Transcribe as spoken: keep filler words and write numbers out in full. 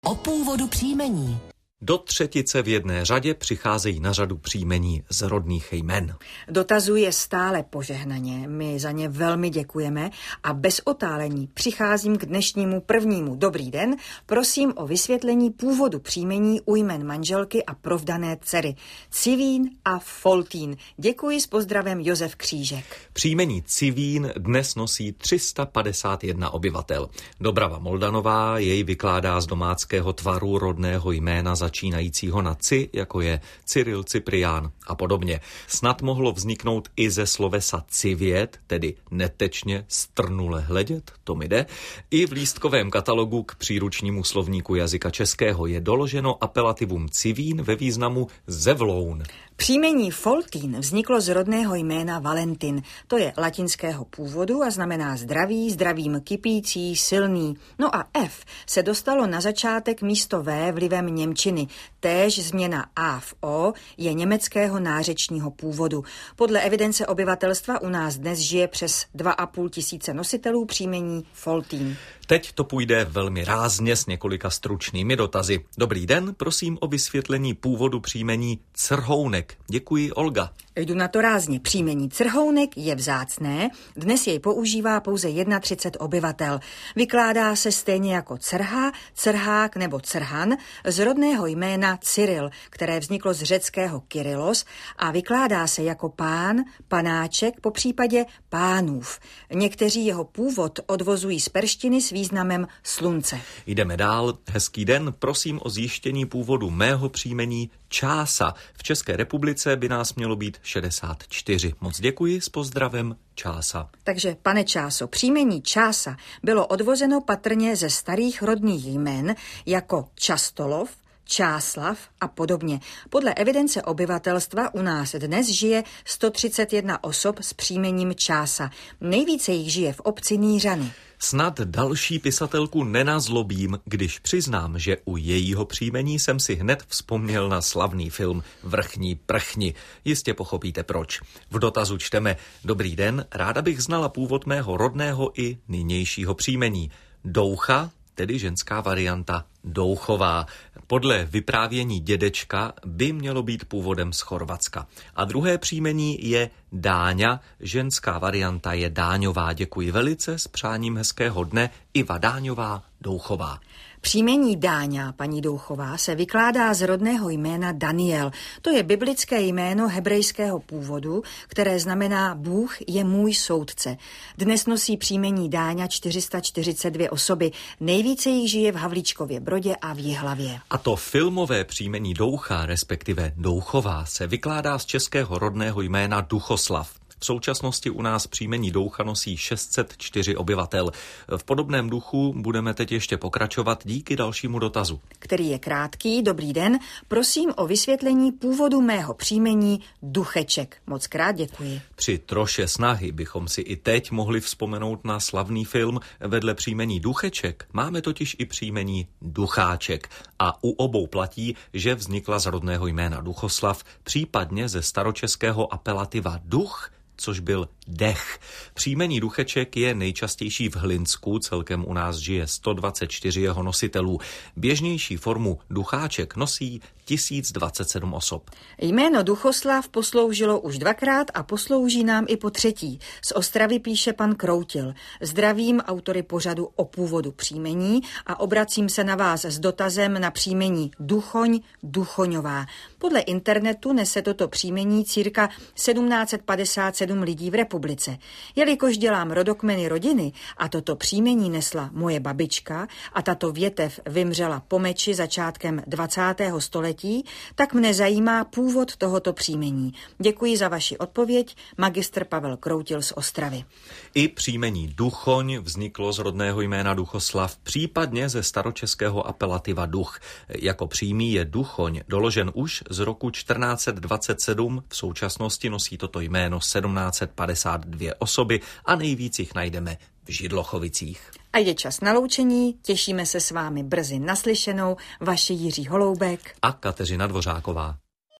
O původu příjmení. Do třetice v jedné řadě přicházejí na řadu příjmení z rodných jmen. Dotazuje stále požehnaně, my za ně velmi děkujeme a bez otálení přicházím k dnešnímu prvnímu. Dobrý den, prosím o vysvětlení původu příjmení u jmen manželky a provdané dcery Civín a Foltín. Děkuji, s pozdravem Josef Křížek. Příjmení Civín dnes nosí tři sta padesát jedna obyvatel. Dobrava Moldanová jej vykládá z domáckého tvaru rodného jména začínajícího na ci, jako je Cyril, Cyprián a podobně. Snad mohlo vzniknout i ze slovesa civět, tedy netečně strnule hledět, to mi jde. I v lístkovém katalogu k příručnímu slovníku jazyka českého je doloženo apelativum Civín ve významu zevloun. Příjmení Foltín vzniklo z rodného jména Valentin. To je latinského původu a znamená zdravý, zdravím kypící, silný. No a F se dostalo na začátek místo V vlivem němčiny. Též změna A v O je německého nářečního původu. Podle evidence obyvatelstva u nás dnes žije přes dva a půl tisíce nositelů příjmení Foltín. Teď to půjde velmi rázně s několika stručnými dotazy. Dobrý den, prosím o vysvětlení původu příjmení Crhounek. Děkuji, Olga. Jdu na to rázně. Příjmení Crhounek je vzácné, dnes jej používá pouze třicet jedna obyvatel. Vykládá se stejně jako Crha, Crhák nebo Crhan z rodného jména Cyril, které vzniklo z řeckého Kyrillos a vykládá se jako pán, panáček, po případě pánův. Někteří jeho původ odvozují z perštiny s významem slunce. Jdeme dál. Hezký den, prosím o zjištění původu mého příjmení Čása. V České republice by nás mělo být šedesát čtyři. Moc děkuji, s pozdravem Čása. Takže, pane Čáso, příjmení Čása bylo odvozeno patrně ze starých rodných jmen jako Častolov, Čáslav a podobně. Podle evidence obyvatelstva u nás dnes žije sto třicet jedna osob s příjmením Čása. Nejvíce jich žije v obci Nýřany. Snad další pisatelku nenazlobím, když přiznám, že u jejího příjmení jsem si hned vzpomněl na slavný film Vrchní prchni. Jistě pochopíte proč. V dotazu čteme: Dobrý den, ráda bych znala původ mého rodného i nynějšího příjmení. Doucha, tedy ženská varianta Douchová. Podle vyprávění dědečka by mělo být původem z Chorvatska. A druhé příjmení je Dáňa, ženská varianta je Dáňová. Děkuji velice, s přáním hezkého dne, Iva Dáňová Douchová. Příjmení Dáňa, paní Douchová, se vykládá z rodného jména Daniel. To je biblické jméno hebrejského původu, které znamená Bůh je můj soudce. Dnes nosí příjmení Dáňa čtyři sta čtyřicet dvě osoby. Nejvíce jich žije v Havlíčkově Brodě a v Jihlavě. A to filmové příjmení Doucha, respektive Douchová, se vykládá z českého rodného jména Duchoslav. V současnosti u nás příjmení Doucha nosí šest set čtyři obyvatel. V podobném duchu budeme teď ještě pokračovat díky dalšímu dotazu. Který je krátký. Dobrý den, prosím o vysvětlení původu mého příjmení Ducheček. Moc krát děkuji. Při troše snahy bychom si i teď mohli vzpomenout na slavný film. Vedle příjmení Ducheček máme totiž i příjmení Ducháček. A u obou platí, že vznikla z rodného jména Duchoslav, případně ze staročeského apelativa Duch, což byl dech. Příjmení Ducheček je nejčastější v Hlinsku, celkem u nás žije sto dvacet čtyři jeho nositelů. Běžnější formu Ducháček nosí tisíc dvacet sedm osob. Jméno Duchoslav posloužilo už dvakrát a poslouží nám i po třetí. Z Ostravy píše pan Kroutil. Zdravím autory pořadu o původu příjmení a obracím se na vás s dotazem na příjmení Duchoň, Duchoňová. Podle internetu nese toto příjmení cirka sedmnáct set padesát sedm lidí v republice. Jelikož dělám rodokmeny rodiny a toto příjmení nesla moje babička a tato větev vymřela po meči začátkem dvacátého století, tak mne zajímá původ tohoto příjmení. Děkuji za vaši odpověď, magistr Pavel Kroutil z Ostravy. I příjmení Duchoň vzniklo z rodného jména Duchoslav, případně ze staročeského apelativa Duch. Jako přímý je Duchoň doložen už z roku čtrnáct set dvacet sedm, v současnosti nosí toto jméno sedmnáct set padesát dvě osoby a nejvíc jich najdeme v Židlochovicích. A je čas na loučení, těšíme se s vámi brzy naslyšenou, vaši Jiří Holoubek a Kateřina Dvořáková.